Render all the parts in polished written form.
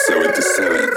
77.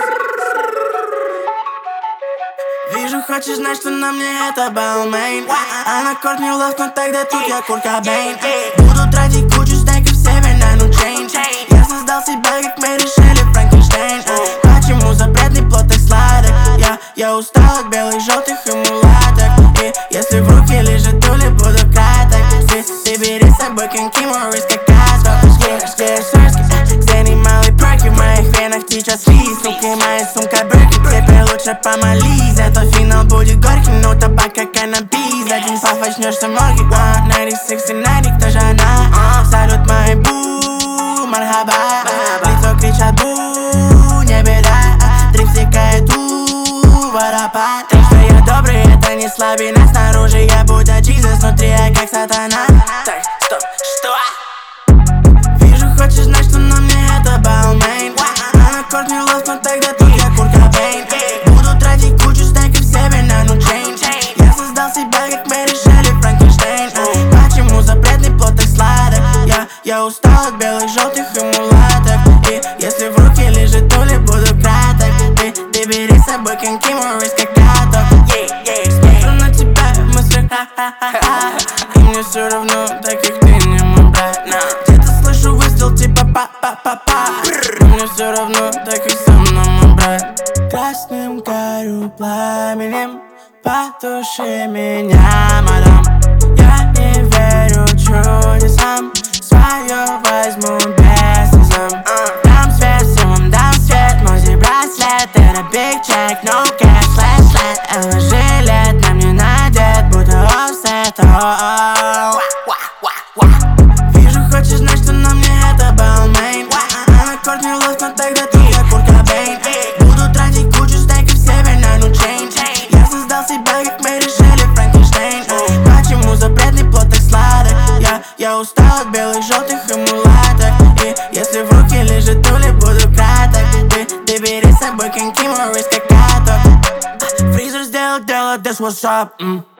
Вижу, хочешь знать, что на мне это Балмейн. А на корт не улов, но тогда тут я Курт Кобейн. Буду тратить кучу стейков себе на нучейн. Я создал себя, как мы решили Франкенштейн. Почему запретный плод так сладок? Я устал от белых, желтых и мулаток. И если в руке лежит тули, буду краток. Ты бери с собой коньки, Моррис как касток. Здесь малый проки в моих венах течет слиз. Сука, моя сумка Берки, теперь лучше помолись. Зато финал будет горький, но табак как каннабис. Один паф, очнешься в морге. 90-60-90, кто же она? Салют мои бу, мархаба. Лицо кричат бу, не беда. Дриф стекает водопад. Так что я добрый, это не слабина. Снаружи я будто Jesus, внутри я как сатана. Так, стоп, что? Вижу, хочешь знать, что на мне это Балмейн. А на корт не улов, но тогда тут я Курт Кобейн. Буду тратить кучу стейков себе на нучейн. Я создал себя, как мы решили Франкенштейн. Почему запретный плод так сладок? Я устал от белых, желтых и мулаток. И если в руке лежит тули, буду краток. Ты бери с собой коньки, Моррис как каток. Смотрю на тебя в мыслях, ха-ха-ха. И мне все равно, так как ты не мой брат. Где-то слышу выстрел типа па-па-па-па. Мне все равно, так как со мной мой брат. Красным горю пламенем, потуши меня, мадам. Я не верю чудесам, свое возьму без слезам. Дам свет, всем дам свет, мой браслет. Это big check, no cash, flashlight. Жилет на мне надет, будто offset. Вижу, хочешь знать, что на мне это Балмейн. А на корт не улов, но тогда тут я Курт Кобейн. Буду тратить кучу стейков себе на нучейн. Я создал себя, как мы решили Франкенштейн. Почему запретный плод так сладок? Я устал от белых, желтых и мулаток. И если в руке лежит тули, буду краток. Ты бери с собой коньки, Моррис как каток. Фризер сделал дело, this what's up.